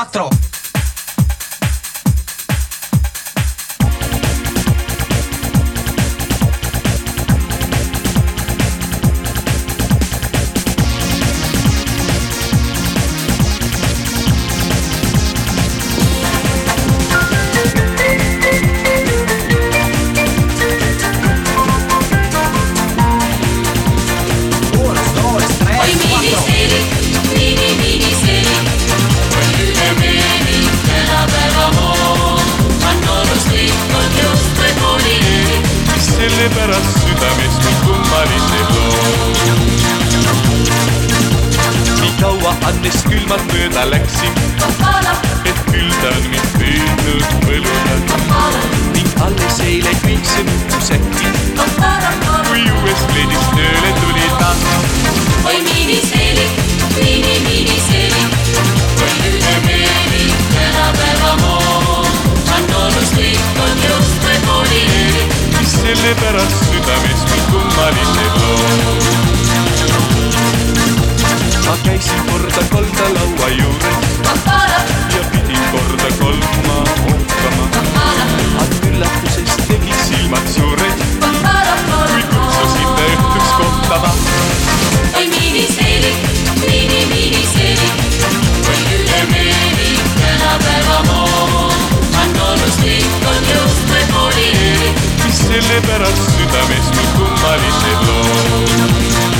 4. Sellepärast südames mul kummalise loo. Nii kaua annes külmad mööda läksin, et küll ta on mind püüdnud põluda. Ning alles eile kõik see muutus äkki, kui uuest leedist tööle tuli ta. Oi miniseelik, miniseelik, kui ühe meeli tänapäeva moo. Annoluslik on just või koolineerik. Sellepärast südames mul kummalise loo. Ma käisin korda kolda laua juures ja pidin korda kolma onkama. Aga üllatusest tegi silmad suured, kui kutsusin ta õhtuks kohtama. Oi miniseelik, miniseelik, kui ühe meeli tänapäeva moo. Annoluslik on just või koolineerik. Sellepärast südames mul kummalise loo.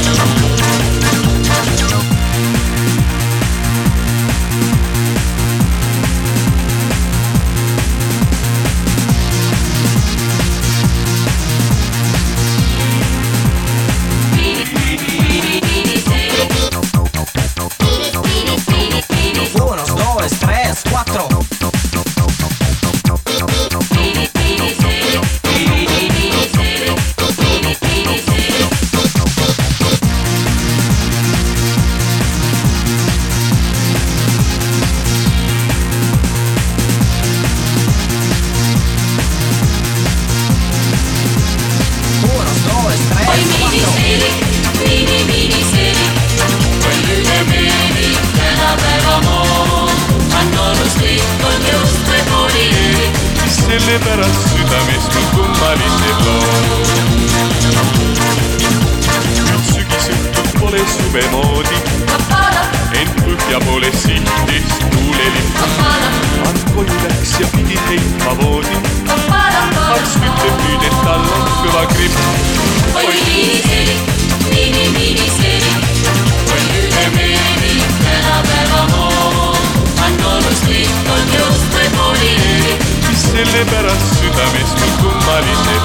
Unos, dos, tres, 4. Sellepärast südames mul kummalise loo. Nüüd sügisõhtud pole suve moodi, ent põhja poole sihtis tuulelipp. Ant koju läks ja pidi heitma voodi. Arst ütleb nüüd, et tal on kõva gripp. Oi miniseelik, miniseelik, kui ühe meeli tänapäeva moo. Annoluslik on just või koolineerik. Sellepärast südames mul kummalise